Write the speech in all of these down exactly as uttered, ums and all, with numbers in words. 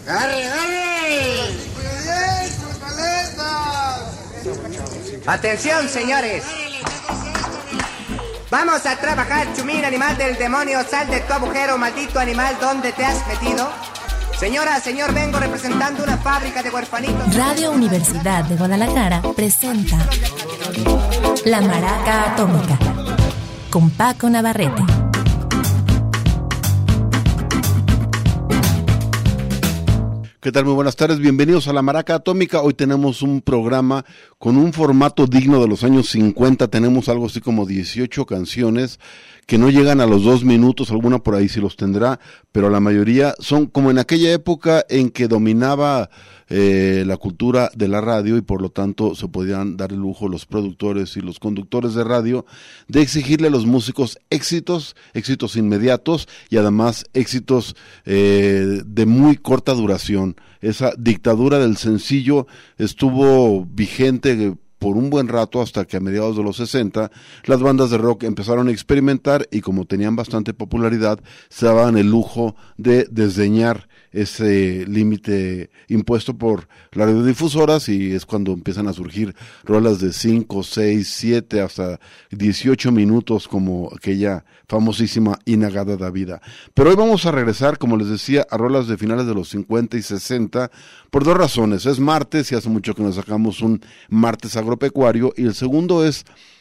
¡Agarre, agarre! Atención, señores. Vamos a trabajar, chumín, animal del demonio. Sal de tu agujero, maldito animal, ¿dónde te has metido? Señora, señor, vengo representando una fábrica de huerfanitos. Radio Universidad de Guadalajara presenta La Maraca Atómica con Paco Navarrete. ¿Qué tal? Muy buenas tardes, bienvenidos a La Maraca Atómica. Hoy tenemos un programa con un formato digno de los años cincuenta. Tenemos algo así como dieciocho canciones que no llegan a los dos minutos, alguna por ahí sí los tendrá, pero la mayoría son como en aquella época en que dominaba eh, la cultura de la radio y por lo tanto se podían dar el lujo los productores y los conductores de radio de exigirle a los músicos éxitos, éxitos inmediatos y además éxitos eh, de muy corta duración. Esa dictadura del sencillo estuvo vigente por un buen rato hasta que a mediados de los sesenta las bandas de rock empezaron a experimentar y como tenían bastante popularidad se daban el lujo de desdeñar ese límite impuesto por las radiodifusoras y es cuando empiezan a surgir rolas de cinco, seis, siete hasta dieciocho minutos como aquella famosísima Inagada da Vida. Pero hoy vamos a regresar, como les decía, a rolas de finales de los cincuenta y sesenta por dos razones. Es martes y hace mucho que nos sacamos un martes agropecuario y el segundo es,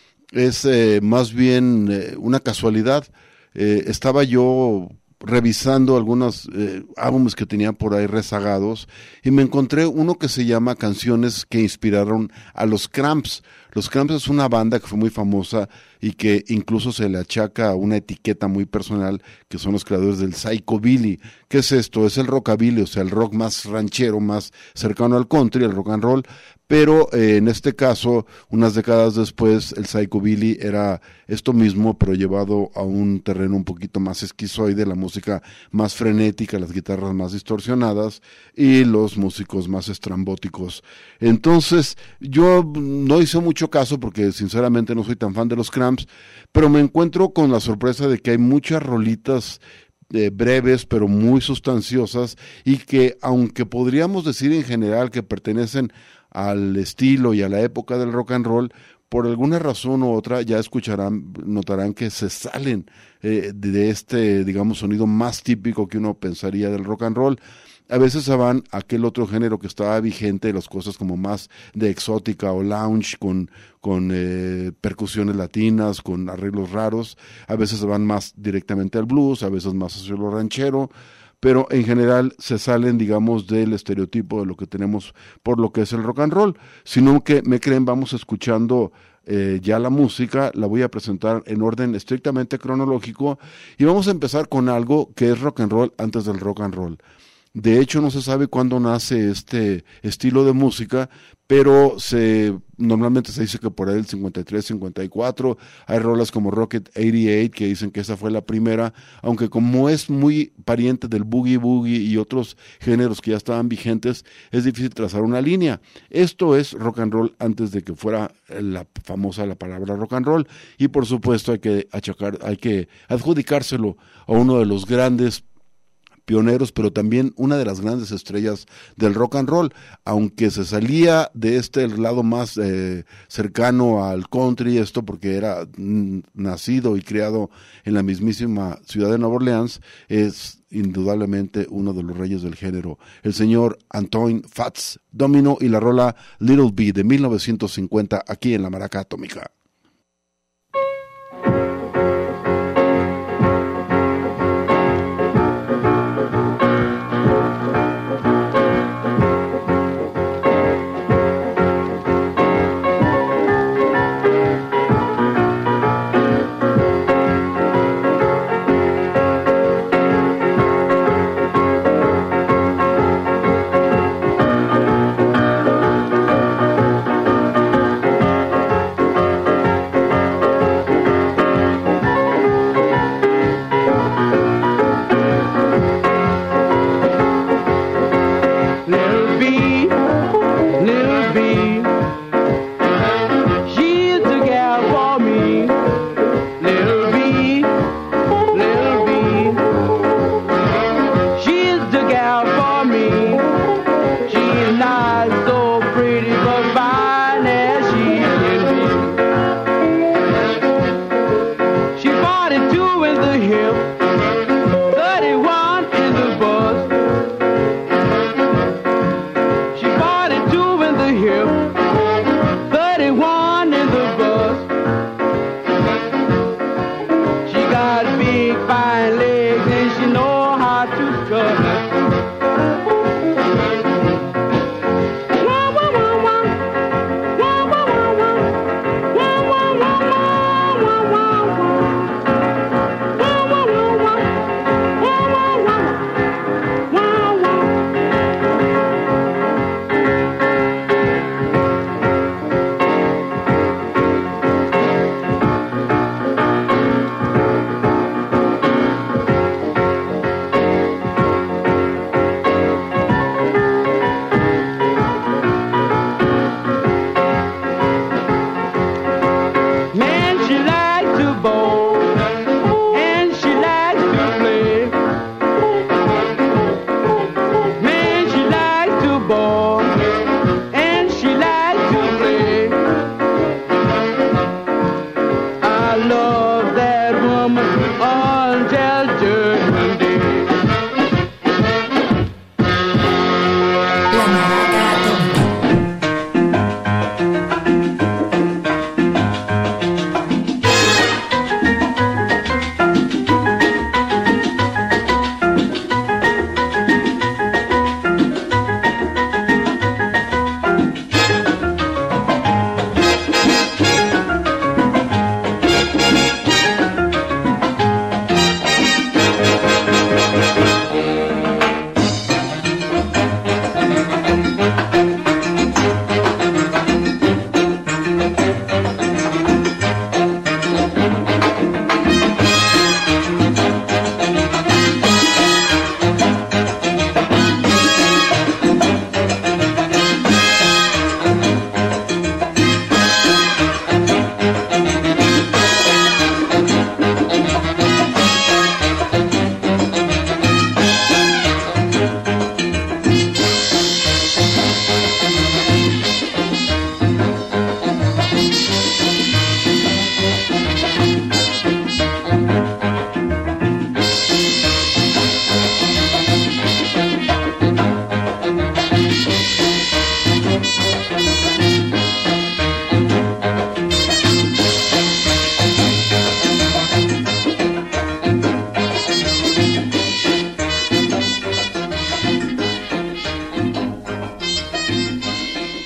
es eh, más bien eh, una casualidad. Eh, estaba yo revisando algunos eh, álbumes que tenía por ahí rezagados y me encontré uno que se llama Canciones que inspiraron a los Cramps. Los Cramps es una banda que fue muy famosa y que incluso se le achaca una etiqueta muy personal, que son los creadores del psychobilly. ¿Qué es esto? Es el rockabilly, o sea, el rock más ranchero, más cercano al country, el rock and roll, pero eh, en este caso, unas décadas después, el psychobilly era esto mismo, pero llevado a un terreno un poquito más esquizoide, la música más frenética, las guitarras más distorsionadas y los músicos más estrambóticos. Entonces, yo no hice mucho caso porque sinceramente no soy tan fan de los Cramps, pero me encuentro con la sorpresa de que hay muchas rolitas eh, breves pero muy sustanciosas y que aunque podríamos decir en general que pertenecen al estilo y a la época del rock and roll, por alguna razón u otra ya escucharán, notarán que se salen eh, de este, digamos, sonido más típico que uno pensaría del rock and roll. A veces se van a aquel otro género que estaba vigente, las cosas como más de exótica o lounge, con, con eh, percusiones latinas, con arreglos raros. A veces se van más directamente al blues, a veces más hacia lo ranchero, pero en general se salen, digamos, del estereotipo de lo que tenemos por lo que es el rock and roll. Sino que, me creen, vamos escuchando eh, ya la música, la voy a presentar en orden estrictamente cronológico y vamos a empezar con algo que es rock and roll antes del rock and roll. De hecho, no se sabe cuándo nace este estilo de música, pero se normalmente se dice que por ahí el cincuenta y tres, cincuenta y cuatro, hay rolas como Rocket ochenta y ocho que dicen que esa fue la primera, aunque como es muy pariente del boogie boogie y otros géneros que ya estaban vigentes, es difícil trazar una línea. Esto es rock and roll antes de que fuera la famosa la palabra rock and roll, y por supuesto hay que achacar, hay que adjudicárselo a uno de los grandes pioneros, pero también una de las grandes estrellas del rock and roll, aunque se salía de este lado más eh, cercano al country, esto porque era mm, nacido y criado en la mismísima ciudad de Nueva Orleans, es indudablemente uno de los reyes del género, el señor Antoine Fats Domino y la rola Little B de mil novecientos cincuenta aquí en La Maraca Atómica.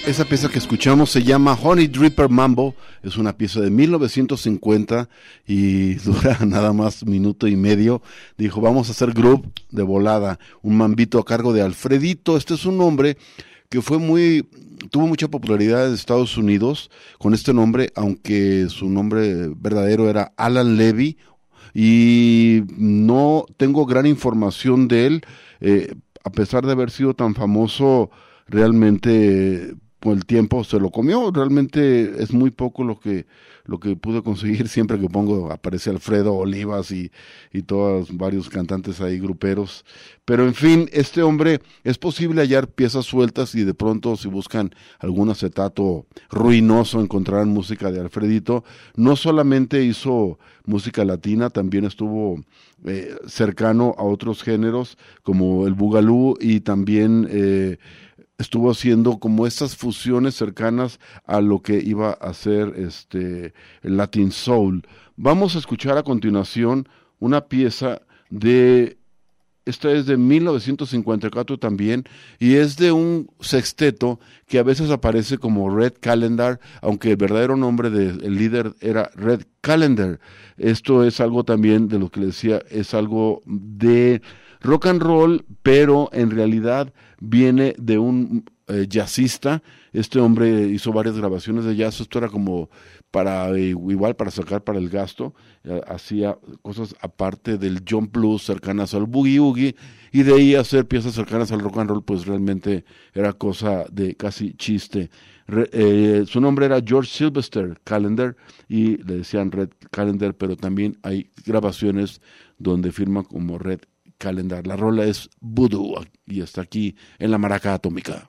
Esa pieza que escuchamos se llama Honey Dripper Mambo, es una pieza de mil novecientos cincuenta y dura nada más minuto y medio. Dijo, vamos a hacer groove de volada, un mambito a cargo de Alfredito. Este es un hombre que fue muy, tuvo mucha popularidad en Estados Unidos con este nombre, aunque su nombre verdadero era Alan Levy, y no tengo gran información de él, eh, a pesar de haber sido tan famoso, realmente por el tiempo se lo comió. Realmente es muy poco lo que lo que pude conseguir. Siempre que pongo aparece Alfredo Olivas y, y todos varios cantantes ahí gruperos, pero en fin, este hombre, es posible hallar piezas sueltas y de pronto si buscan algún acetato ruinoso encontrarán música de Alfredito. No solamente hizo música latina, también estuvo eh, cercano a otros géneros como el boogaloo, y también eh, estuvo haciendo como estas fusiones cercanas a lo que iba a ser este el Latin Soul. Vamos a escuchar a continuación una pieza de, esta es de mil novecientos cincuenta y cuatro también, y es de un sexteto que a veces aparece como Red Calendar, aunque el verdadero nombre del líder era Red Callender. Esto es algo también de lo que le decía, es algo de rock and roll, pero en realidad viene de un eh, jazzista. Este hombre hizo varias grabaciones de jazz. Esto era como para, eh, igual para sacar para el gasto, eh, hacía cosas aparte del jump blues cercanas al boogie woogie, y de ahí hacer piezas cercanas al rock and roll, pues realmente era cosa de casi chiste. Re, eh, su nombre era George Sylvester Callender y le decían Red Callender, pero también hay grabaciones donde firma como Red Calendar. La rola es Voodoo y está aquí en la Maraca Atómica.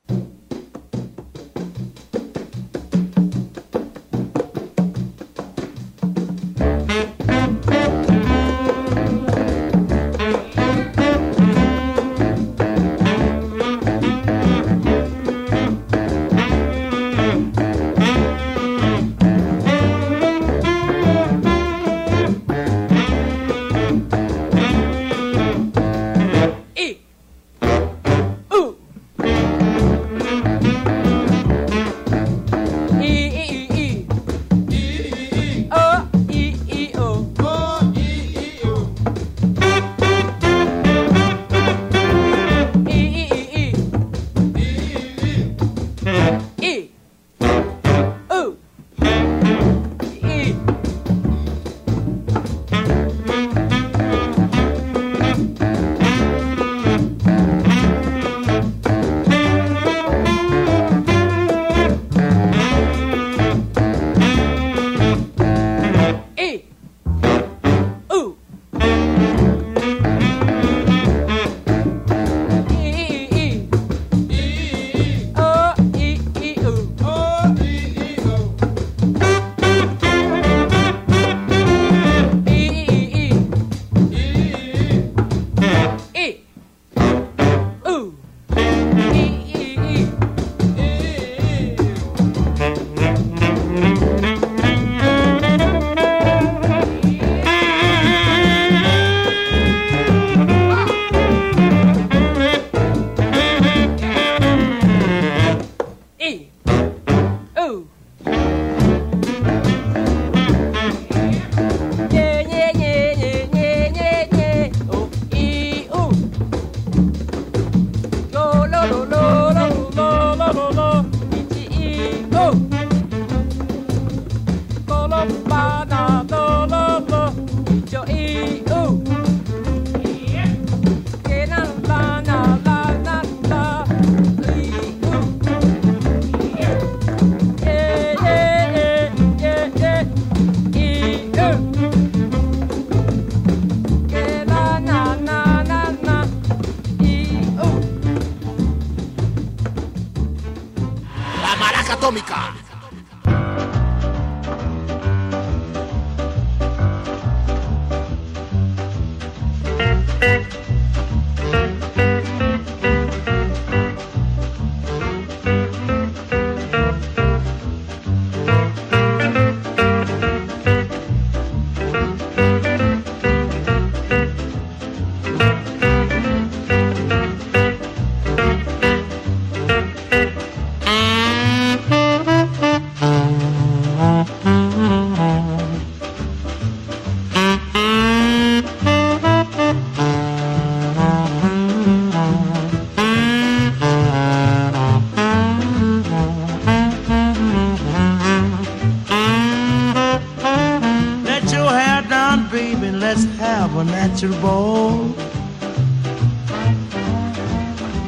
Atómica.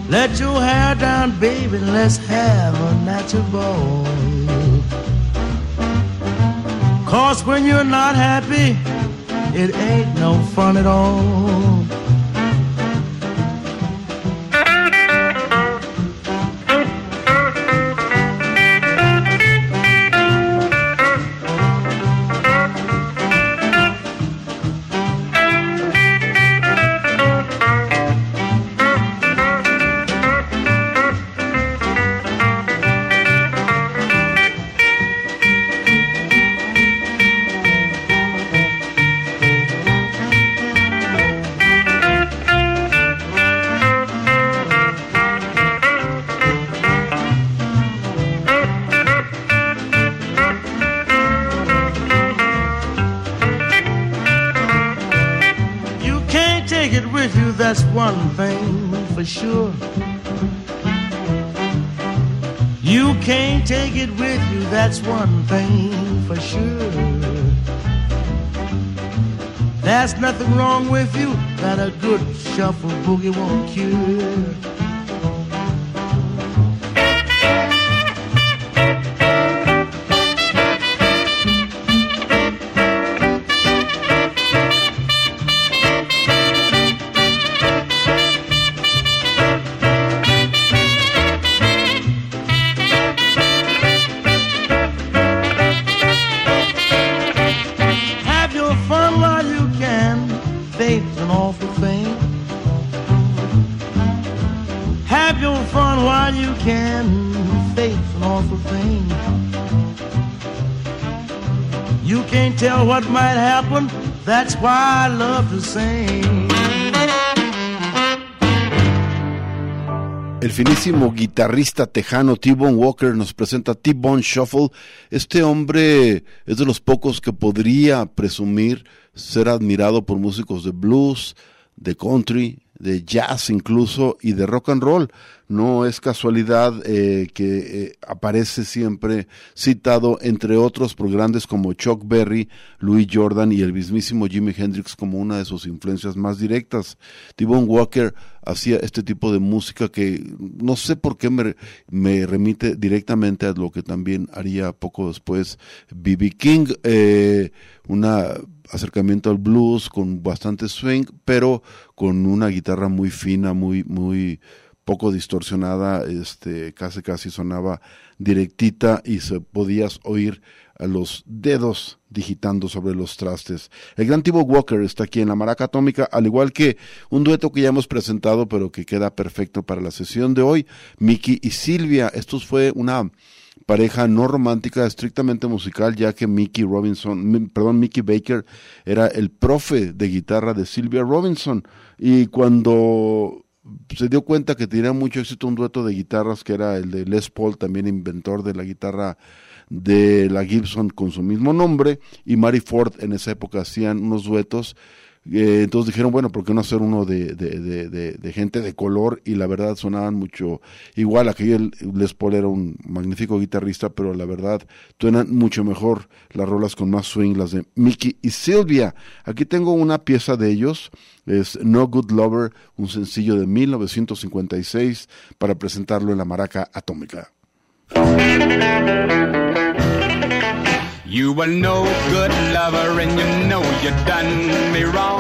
Let your hair down, baby, let's have a natural ball. 'Cause when you're not happy, it ain't no fun at all. That's one thing for sure. You can't take it with you, that's one thing for sure. There's nothing wrong with you that a good shuffle boogie won't cure. Tell what might happen, that's why I love to sing. El finísimo guitarrista tejano T-Bone Walker nos presenta T-Bone Shuffle. Este hombre es de los pocos que podría presumir ser admirado por músicos de blues, de country, de jazz incluso y de rock and roll. No es casualidad eh, que eh, aparece siempre citado entre otros por grandes como Chuck Berry, Louis Jordan y el mismísimo Jimi Hendrix como una de sus influencias más directas. T-Bone Walker hacía este tipo de música que no sé por qué me, me remite directamente a lo que también haría poco después B B King, eh, una acercamiento al blues con bastante swing, pero con una guitarra muy fina, muy muy poco distorsionada, este casi casi sonaba directita y se podías oír a los dedos digitando sobre los trastes. El gran T-Bone Walker está aquí en la Maraca Atómica, al igual que un dueto que ya hemos presentado, pero que queda perfecto para la sesión de hoy, Mickey y Sylvia. Esto fue una pareja no romántica, estrictamente musical, ya que Mickey Robinson, perdón, Mickey Baker era el profe de guitarra de Sylvia Robinson, y cuando se dio cuenta que tenía mucho éxito un dueto de guitarras que era el de Les Paul, también inventor de la guitarra de la Gibson con su mismo nombre, y Mary Ford en esa época hacían unos duetos. Eh, entonces dijeron, bueno, ¿por qué no hacer uno de, de, de, de, de gente de color? Y la verdad sonaban mucho igual. Aquel Les Paul era un magnífico guitarrista, pero la verdad suenan mucho mejor las rolas con más swing, las de Mickey y Sylvia. Aquí tengo una pieza de ellos, es No Good Lover, un sencillo de mil novecientos cincuenta y seis, para presentarlo en la Maraca Atómica. You were no good lover and you know you done me wrong.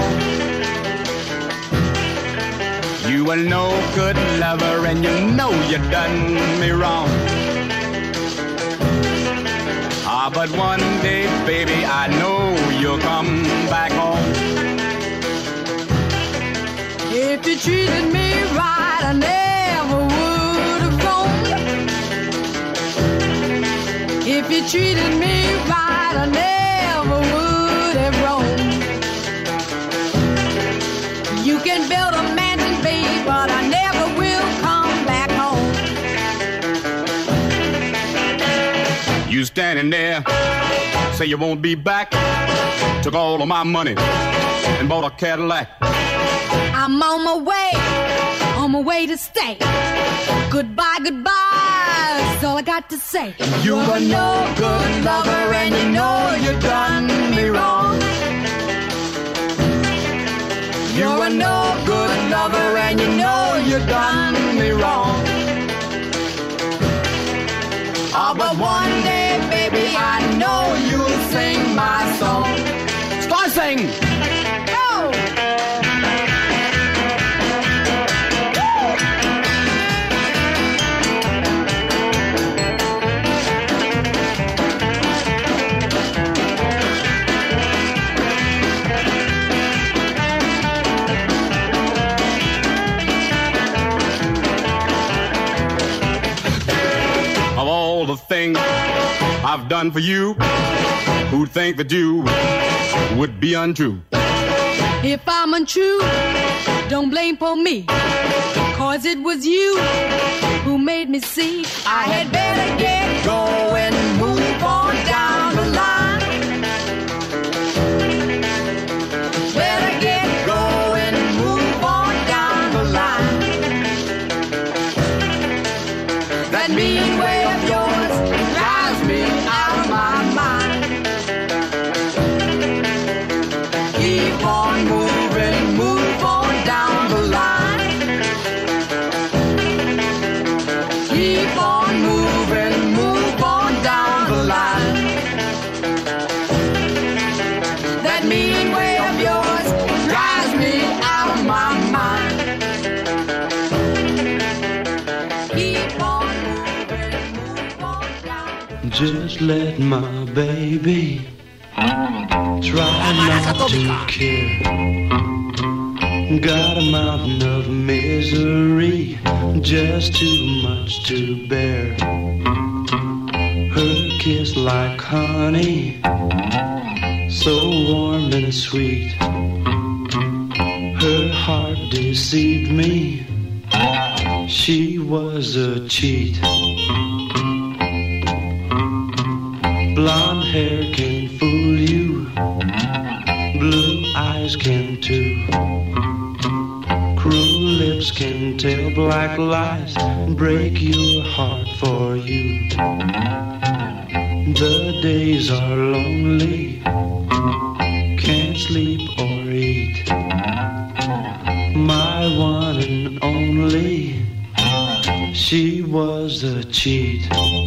You were no good lover and you know you done me wrong. Ah, but one day, baby, I know you'll come back home. If you treated me right, I never would have gone. If you treated me right, I never would have roamed. You can build a mansion, babe, but I never will come back home. You standing there, say you won't be back. Took all of my money and bought a Cadillac. I'm on my way, on my way to stay. Goodbye, goodbye, that's all I got to say. You were no good lover and you know you done me wrong. You're a no good lover and you know you done me wrong. I've done for you, who'd think that you would be untrue? If I'm untrue, don't blame for me, 'cause it was you who made me see I had better get going, move on down the line. Better get going, move on down the line. That mean way of yours drives me out of my mind. Keep on moving, move on down the line. Keep on moving, move on down the line. That mean way of yours drives me out of my mind. Keep on moving, move on down. Just let my baby try not to care. Got a mountain of misery, just too much to bear. Her kiss like honey, so warm and sweet. Her heart deceived me, she was a cheat. Blonde hair can fool you, blue eyes can too. Cruel lips can tell black lies, break your heart for you. The days are lonely, can't sleep or eat. My one and only, she was a cheat.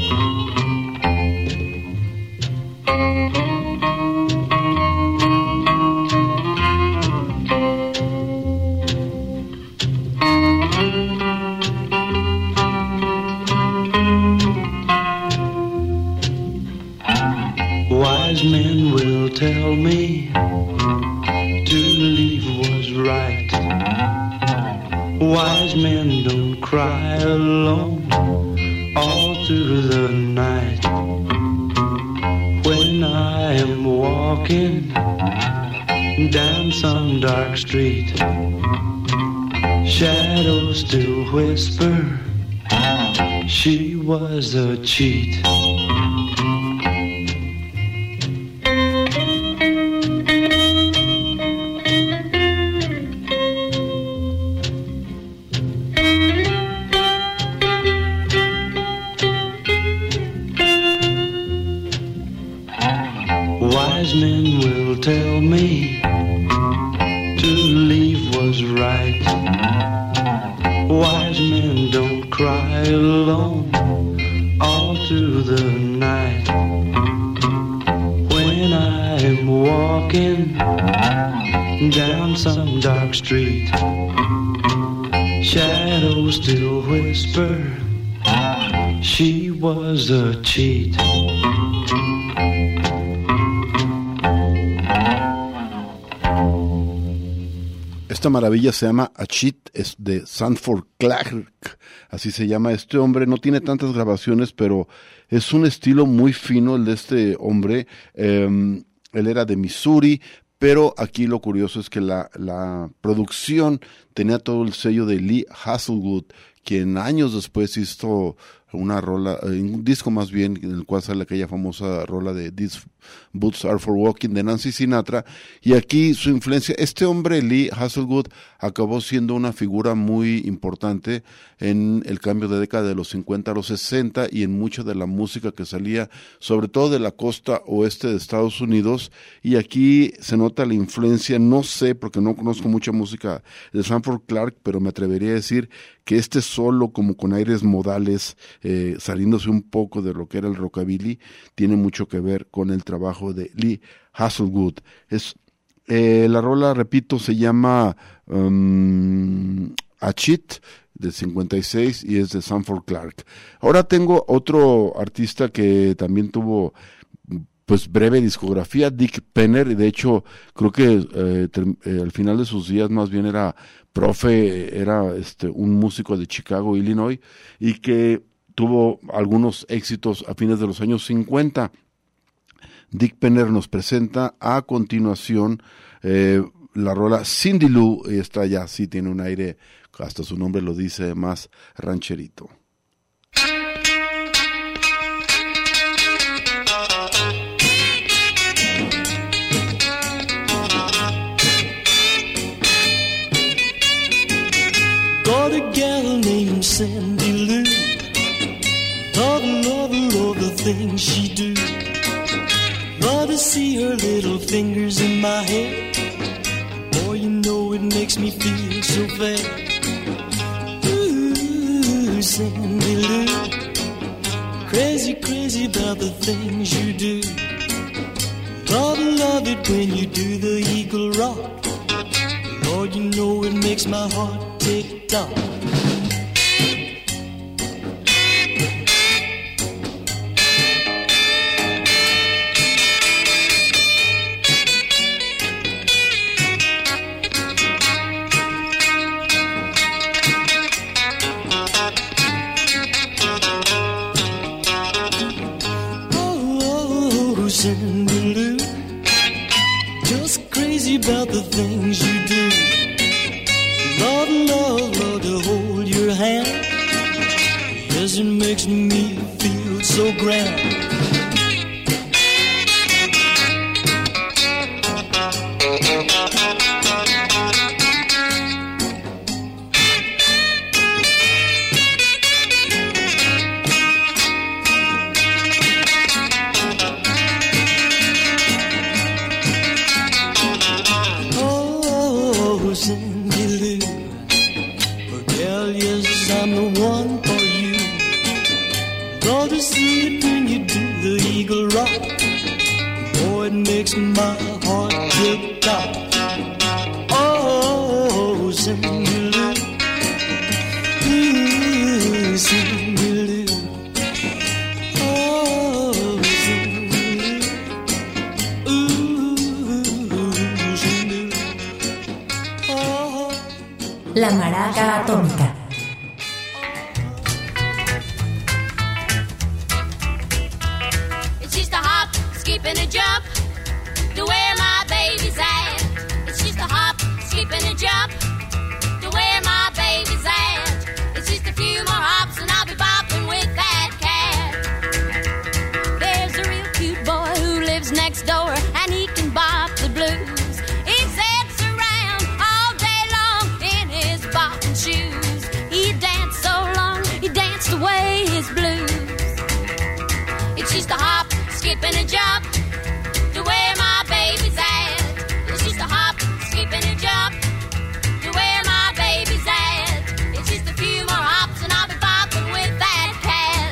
Wise men will tell me to leave was right. Wise men don't cry alone all through the night. When I am walking down some dark street, shadows still whisper she was a cheat. Wise men will tell me to leave was right. Wise men don't cry alone all through the night. When I am walking down some dark street, shadows still whisper she was a cheat. Esta maravilla se llama A Cheat, es de Sanford Clark, así se llama este hombre. No tiene tantas grabaciones, pero es un estilo muy fino el de este hombre. Eh, él era de Missouri, pero aquí lo curioso es que la, la producción tenía todo el sello de Lee Hazlewood, quien años después hizo una rola, un disco más bien, en el cual sale aquella famosa rola de These Boots Are For Walking de Nancy Sinatra, y aquí su influencia, este hombre Lee Hazlewood acabó siendo una figura muy importante en el cambio de década de los cincuenta a los sesenta y en mucha de la música que salía, sobre todo de la costa oeste de Estados Unidos, y aquí se nota la influencia, no sé, porque no conozco mucha música de Sanford Clark, pero me atrevería a decir que este solo como con aires modales, eh, saliéndose un poco de lo que era el rockabilly, tiene mucho que ver con el trabajo de Lee Hazlewood. Es, eh, la rola, repito, se llama um, A Cheat, del cincuenta y seis, y es de Sanford Clark. Ahora tengo otro artista que también tuvo pues breve discografía, Dick Penner, y de hecho creo que eh, ter, eh, al final de sus días más bien era profe, era este un músico de Chicago, Illinois, y que tuvo algunos éxitos a fines de los años cincuenta. Dick Penner nos presenta a continuación eh, la rola Cindy Lou, y esta ya sí tiene un aire, hasta su nombre lo dice, más rancherito. Got a gal named Cindy Lou, love, love, love the things she do. Love to see her little fingers in my hair. Boy, you know it makes me feel so bad. Ooh, Cindy Lou, crazy, crazy about the things you do. Love, love it when you do the eagle rock. Lord, you know it makes my heart tick tock. Cindy Lou, just crazy about the things you do. Love, love, love to hold your hand. Yes, it makes me feel so grand. My heart tick tock. Oh, Cindy Lou, ooh, Cindy Lou, oh, Cindy Lou, ooh, Cindy Lou, oh. La Maraca Atómica. It's just a hop, skip and a jump to where my baby's at. It's just a hop, skip and a jump to where my baby's at. It's just a few more hops and I'll be bopping with that cat. There's a real cute boy who lives next door and he can bop the blues. He sits around all day long in his bopping shoes. He danced so long, he danced away his blues. It's just a hop, skip and a jump to where my baby's at. It's just a hop, skip and a jump to where my baby's at. It's just a few more hops and I'll be bopping with that cat.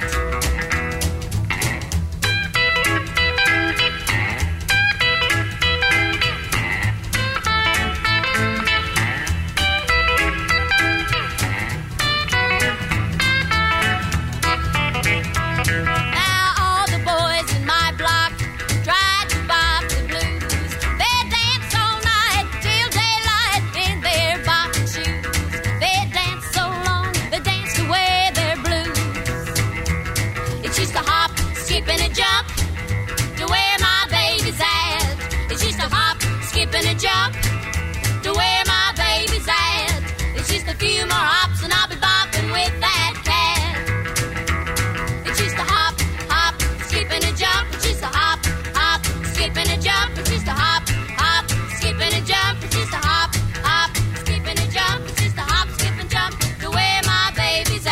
Now all the boys in my block try to bop the blues. They dance all night till daylight in their bopping shoes. They dance so long, they dance away their blues. It's just a hop, skip and a jump to where my baby's at. It's just a hop, skip and a jump to where my baby's at. It's just a few more hops and I'll be bopping with that cat. It's just a hop, hop, skip and a jump. It's just a hop, hop, skip and a jump. It's just a hop, hop, skip and a jump. It's just a hop, hop, skip and a jump. It's just a hop, skip and jump to where my baby's at.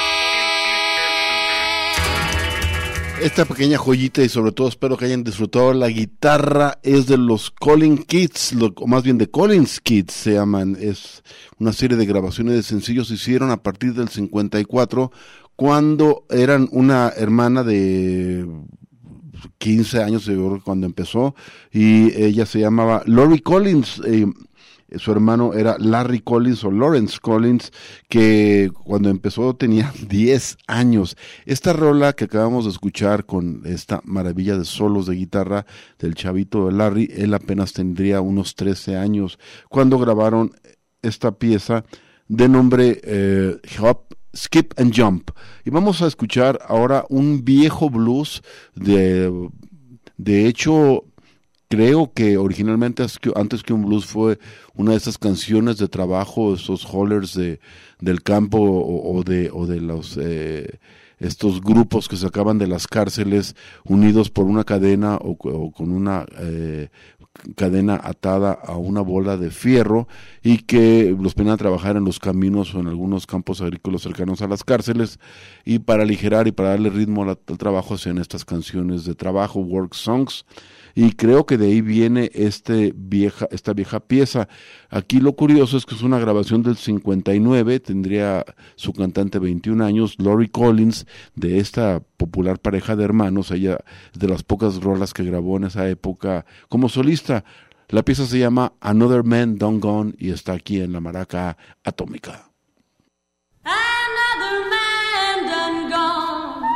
Esta pequeña joyita, y sobre todo espero que hayan disfrutado la guitarra, es de los Collins Kids, lo, o más bien de Collins Kids se llaman. Es una serie de grabaciones de sencillos que hicieron a partir del cincuenta y cuatro, cuando eran una hermana de quince años, cuando empezó, y ella se llamaba Lori Collins. Eh, su hermano era Larry Collins o Lawrence Collins, que cuando empezó tenía diez años. Esta rola que acabamos de escuchar con esta maravilla de solos de guitarra del chavito de Larry, él apenas tendría unos trece años cuando grabaron esta pieza de nombre eh, Hop, Skip and Jump. Y vamos a escuchar ahora un viejo blues de, de hecho, creo que originalmente antes que un blues fue una de esas canciones de trabajo, esos hollers de, del campo o, o de, o de los, eh, estos grupos que sacaban de las cárceles unidos por una cadena o, o con una eh, cadena atada a una bola de fierro y que los ponían a trabajar en los caminos o en algunos campos agrícolas cercanos a las cárceles, y para aligerar y para darle ritmo al, al trabajo hacían estas canciones de trabajo, work songs, y creo que de ahí viene este vieja, esta vieja pieza. Aquí lo curioso es que es una grabación del cincuenta y nueve, tendría su cantante veintiún años, Lori Collins, de esta popular pareja de hermanos. Ella es de las pocas rolas que grabó en esa época como solista. La pieza se llama Another Man Done Gone y está aquí en la Maraca Atómica. Another man done gone.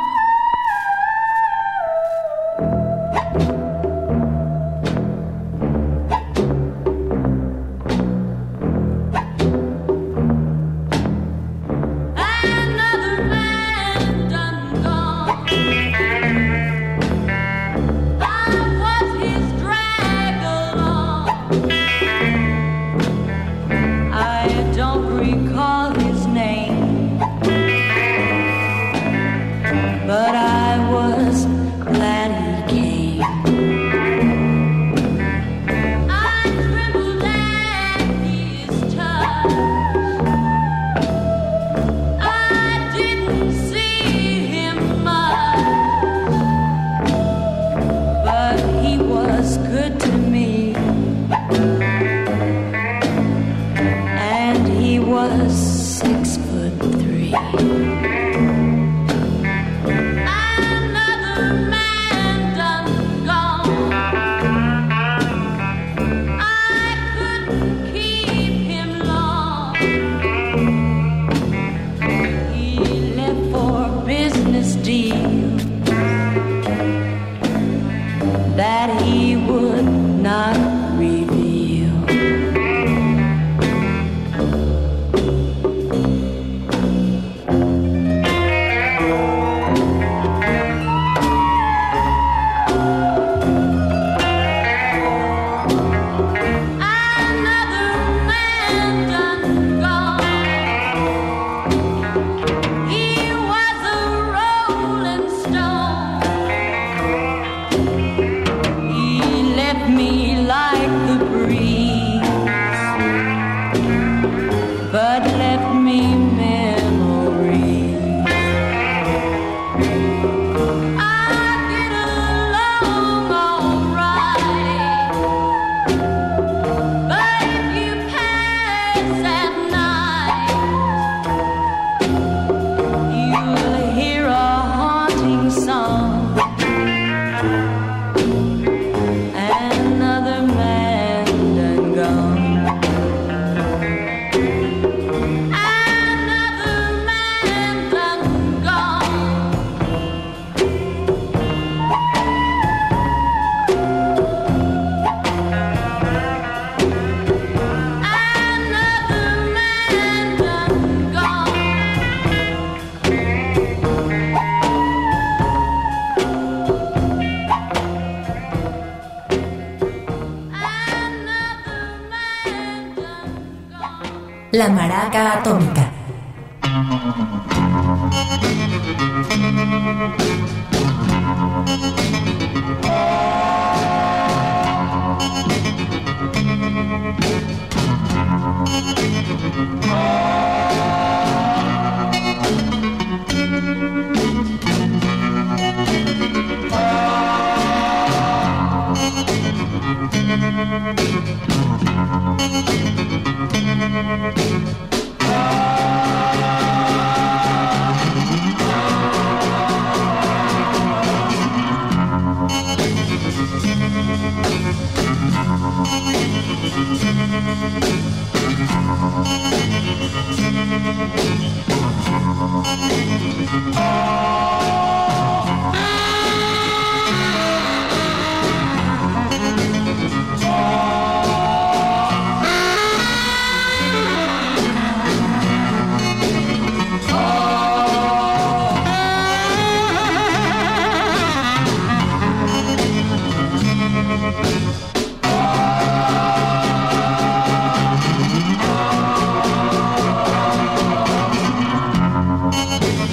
But I was glad he came. I trembled at his touch. I didn't see him much, but he was good to me, and he was six foot three. That he would not reveal. Another man done gone. He was a rolling stone. He left me like the breeze, but left me memories. I get along all right, but if you pass at night, you'll hear a haunting song. Another man done gone. Another man done gone. Another man done gone. La Maraca Atómica. Oh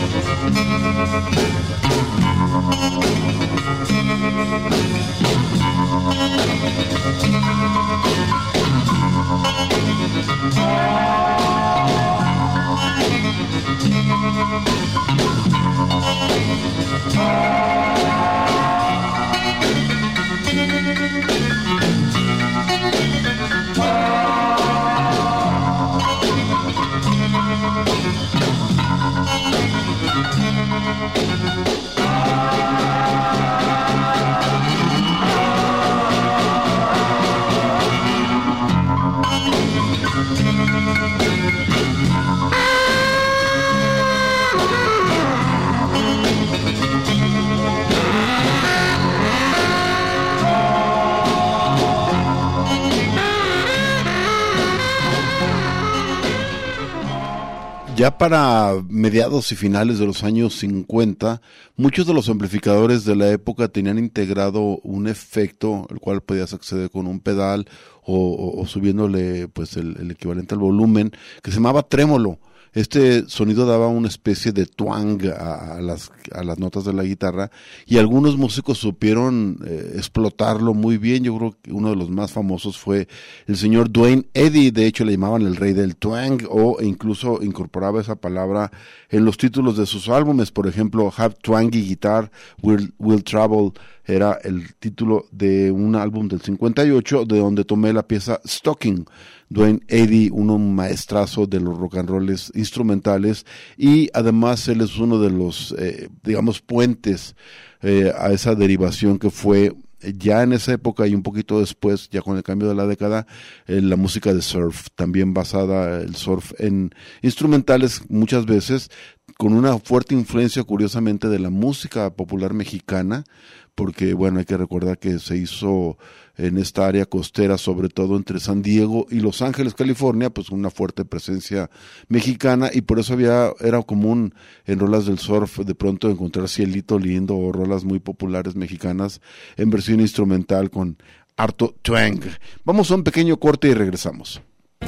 Ya para mediados y finales de los años cincuenta, muchos de los amplificadores de la época tenían integrado un efecto, el cual podías acceder con un pedal o, o, o subiéndole pues el, el equivalente al volumen, que se llamaba trémolo. Este sonido daba una especie de twang a, a, las, a las notas de la guitarra, y algunos músicos supieron eh, explotarlo muy bien. Yo creo que uno de los más famosos fue el señor Duane Eddy. De hecho le llamaban el rey del twang, o incluso incorporaba esa palabra en los títulos de sus álbumes. Por ejemplo, Have Twangy Guitar Will, Will Travel era el título de un álbum del cincuenta y ocho, de donde tomé la pieza Stocking. Duane Eddy, un maestrazo de los rock and rolls instrumentales, y además él es uno de los, eh, digamos, puentes eh, a esa derivación que fue ya en esa época y un poquito después, ya con el cambio de la década, eh, la música de surf, también basada el surf en instrumentales, muchas veces con una fuerte influencia, curiosamente, de la música popular mexicana, porque bueno, hay que recordar que se hizo en esta área costera, sobre todo entre San Diego y Los Ángeles, California, pues una fuerte presencia mexicana, y por eso había, era común en rolas del surf de pronto encontrar Cielito Lindo o rolas muy populares mexicanas en versión instrumental con harto twang. Vamos a un pequeño corte y regresamos.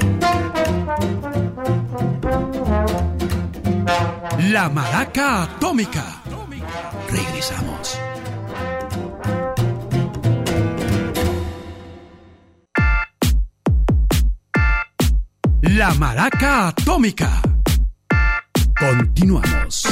La Maraca Atómica. Regresamos. La Maraca Atómica. Continuamos.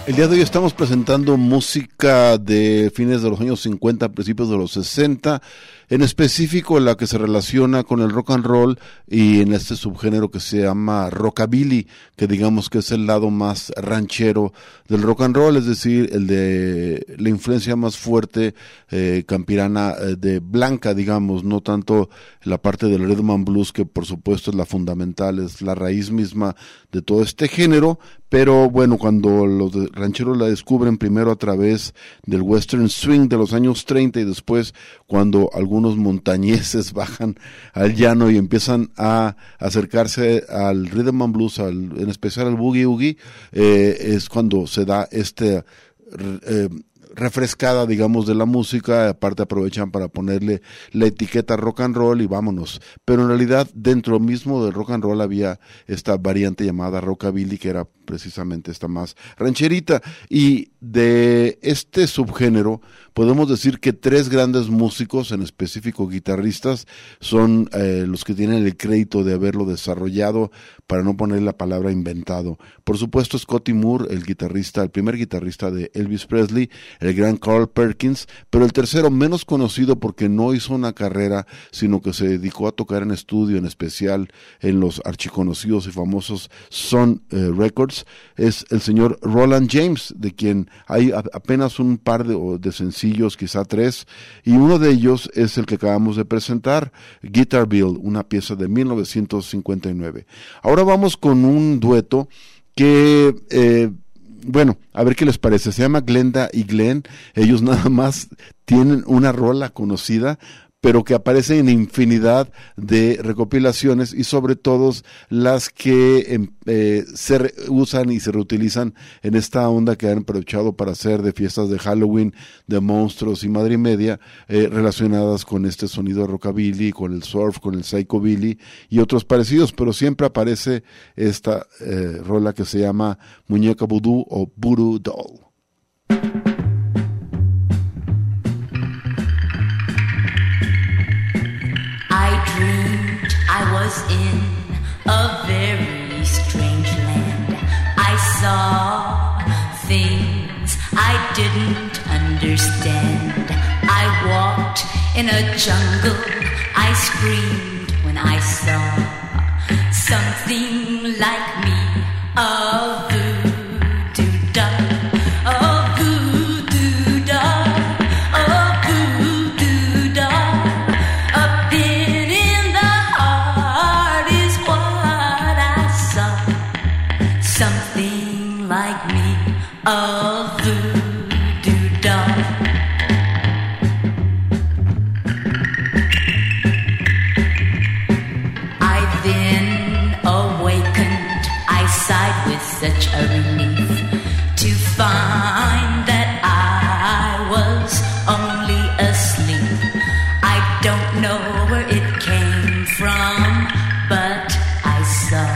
El día de hoy estamos presentando música de fines de los años cincuenta, principios de los sesenta, en específico la que se relaciona con el rock and roll y en este subgénero que se llama rockabilly, que digamos que es el lado más ranchero del rock and roll, es decir, el de la influencia más fuerte eh, campirana eh, de blanca, digamos, no tanto la parte del rhythm and blues, que por supuesto es la fundamental, es la raíz misma de todo este género. Pero bueno, cuando los rancheros la descubren primero a través del western swing de los años treinta y después cuando algunos montañeses bajan al llano y empiezan a acercarse al rhythm and blues, al, en especial al boogie woogie, eh, es cuando se da este eh, refrescada, digamos, de la música. Aparte aprovechan para ponerle la etiqueta rock and roll y vámonos. Pero en realidad dentro mismo del rock and roll había esta variante llamada rockabilly, que era precisamente esta más rancherita. Y de este subgénero podemos decir que tres grandes músicos, en específico guitarristas, son eh, los que tienen el crédito de haberlo desarrollado, para no poner la palabra inventado. Por supuesto, Scotty Moore, el guitarrista, el primer guitarrista de Elvis Presley, el gran Carl Perkins, pero el tercero, menos conocido porque no hizo una carrera, sino que se dedicó a tocar en estudio, en especial en los archiconocidos y famosos Sun eh, Records, es el señor Roland James, de quien hay a, apenas un par de, de sencillos, quizá tres, y uno de ellos es el que acabamos de presentar, Guitarville, una pieza de mil novecientos cincuenta y nueve. Ahora vamos con un dueto que, eh, bueno, a ver qué les parece. Se llama Glenda y Glenn. Ellos nada más tienen una rola conocida, pero que aparece en infinidad de recopilaciones y sobre todo las que eh, se re- usan y se reutilizan en esta onda que han aprovechado para hacer de fiestas de Halloween, de monstruos y madre y media, eh, relacionadas con este sonido de rockabilly, con el surf, con el psychobilly y otros parecidos, pero siempre aparece esta eh, rola que se llama Muñeca Voodoo o Voodoo Doll. I dreamed I was in a very strange land. I saw things I didn't understand. I walked in a jungle. I screamed when I saw something like me, a voodoo doll. A voodoo doll. I then awakened. I sighed with such a relief to find that I was only asleep. I don't know where it came from, but I saw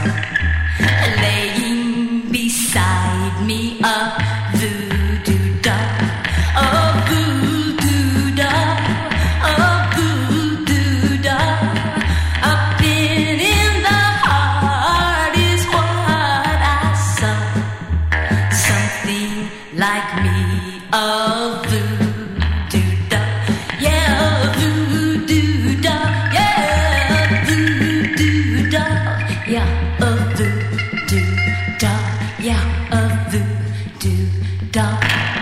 laying beside me a voodoo doll, a voodoo doll, a voodoo doll. A pin in the heart is what I saw. Something like me, a voodoo doll, yeah, a voodoo doll, yeah, a voodoo doll, yeah, a voodoo doll, yeah, a voodoo doll.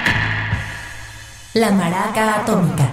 La Maraca Atómica.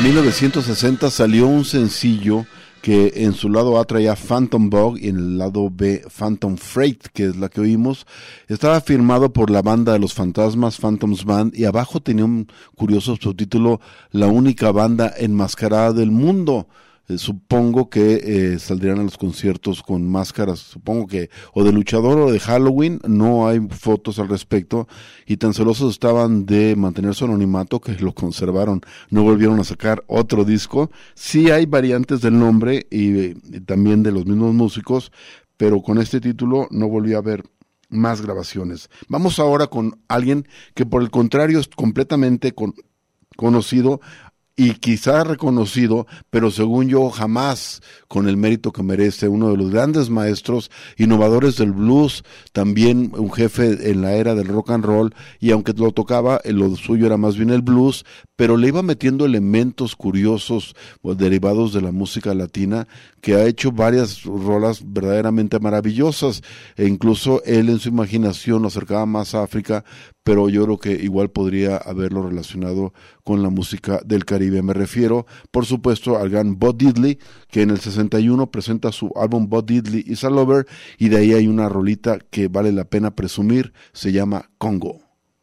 mil novecientos sesenta salió un sencillo que en su lado A traía Phantom Bug y en el lado B Phantom Freight, que es la que oímos. Estaba firmado por la banda de los fantasmas, Phantoms Band, y abajo tenía un curioso subtítulo, La única banda enmascarada del mundo. Eh, supongo que eh, saldrían a los conciertos con máscaras, supongo que o de luchador o de Halloween. No hay fotos al respecto, y tan celosos estaban de mantener su anonimato que lo conservaron, no volvieron a sacar otro disco. Sí hay variantes del nombre y, y también de los mismos músicos, pero con este título no volví a ver más grabaciones. Vamos ahora con alguien que por el contrario es completamente con, conocido y quizá reconocido, pero según yo jamás con el mérito que merece, uno de los grandes maestros innovadores del blues, también un jefe en la era del rock and roll, y aunque lo tocaba, lo suyo era más bien el blues, pero le iba metiendo elementos curiosos pues, derivados de la música latina, que ha hecho varias rolas verdaderamente maravillosas, e incluso él en su imaginación lo acercaba más a África, pero yo creo que igual podría haberlo relacionado con la música del Caribe. Me refiero, por supuesto, al gran Bo Diddley, que en el sesenta y uno presenta su álbum Bo Diddley Is a Lover, y de ahí hay una rolita que vale la pena presumir, se llama Congo.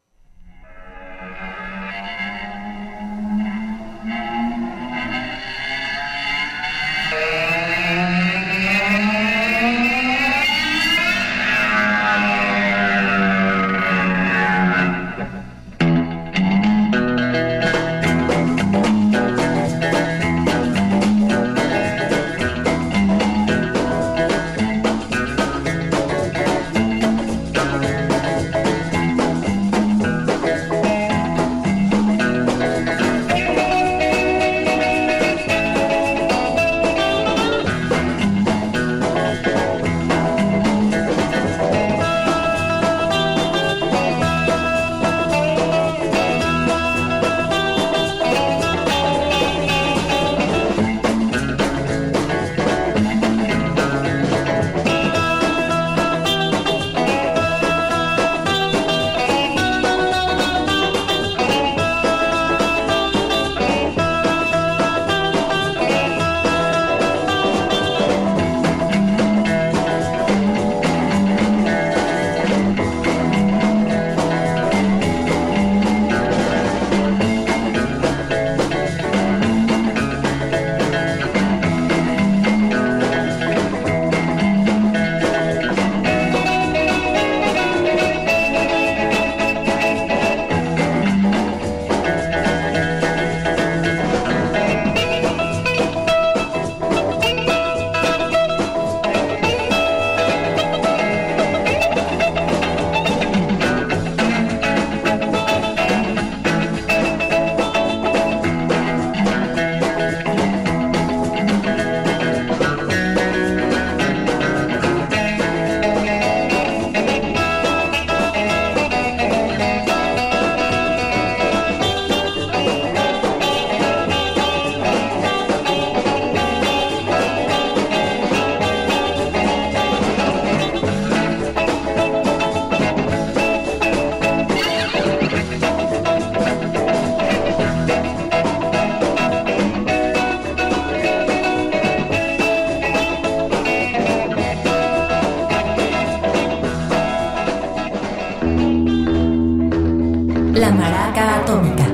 La Maraca Atómica.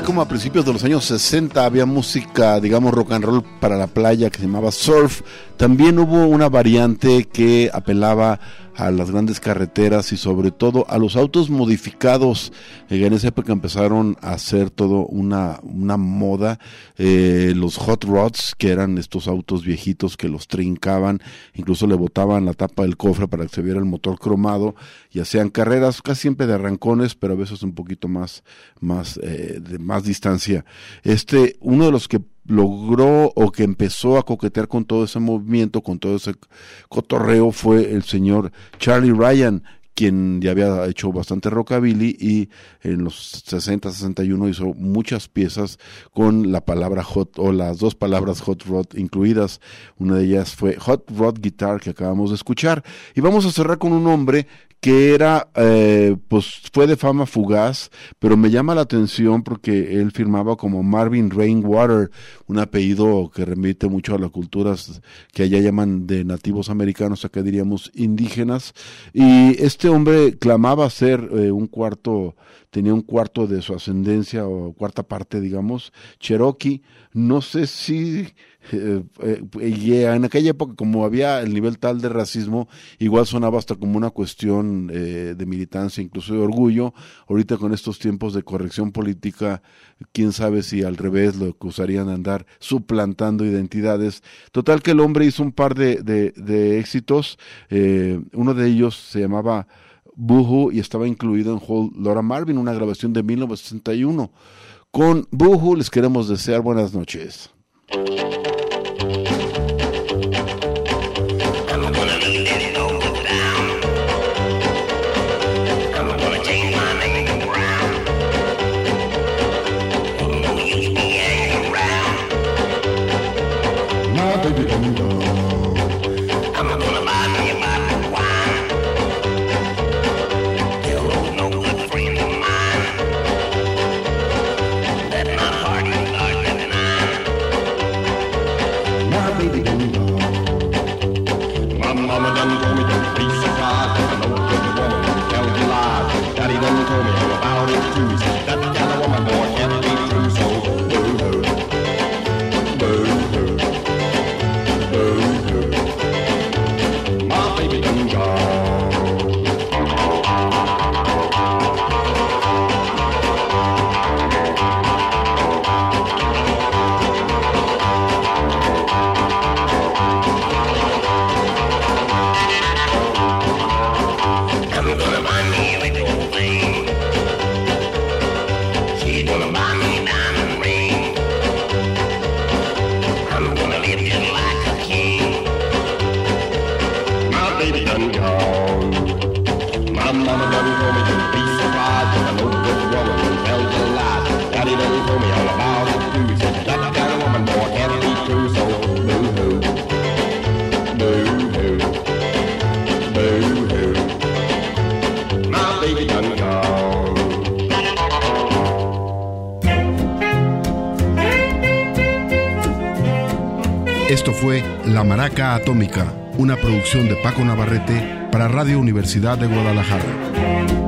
como a principios de los años sesenta había música, digamos, rock and roll para la playa que se llamaba surf, también hubo una variante que apelaba a las grandes carreteras y sobre todo a los autos modificados. Eh, en esa época empezaron a hacer todo una, una moda, eh, los hot rods, que eran estos autos viejitos que los trincaban, incluso le botaban la tapa del cofre para que se viera el motor cromado y hacían carreras casi siempre de arrancones, pero a veces un poquito más, más, eh, de más distancia. Este, uno de los que logró o que empezó a coquetear con todo ese movimiento, con todo ese cotorreo, fue el señor Charlie Ryan, quien ya había hecho bastante rockabilly y en los sesenta, sesenta y uno hizo muchas piezas con la palabra hot o las dos palabras hot rod incluidas. Una de ellas fue Hot Rod Guitar, que acabamos de escuchar. Y vamos a cerrar con un hombre que era, eh, pues fue de fama fugaz, pero me llama la atención porque él firmaba como Marvin Rainwater, un apellido que remite mucho a las culturas que allá llaman de nativos americanos, acá diríamos indígenas, y este hombre clamaba ser eh, un cuarto, tenía un cuarto de su ascendencia, o cuarta parte, digamos, Cherokee. No sé si eh, eh, yeah, en aquella época, como había el nivel tal de racismo, igual sonaba hasta como una cuestión eh, de militancia, incluso de orgullo. Ahorita con estos tiempos de corrección política, quién sabe si al revés lo acusarían de andar suplantando identidades. Total que el hombre hizo un par de, de, de éxitos, eh, uno de ellos se llamaba Boohoo y estaba incluido en Whole Lotta Marvin, una grabación de mil novecientos sesenta y uno. Con Boohoo les queremos desear buenas noches. Esto fue La Maraca Atómica, una producción de Paco Navarrete para Radio Universidad de Guadalajara.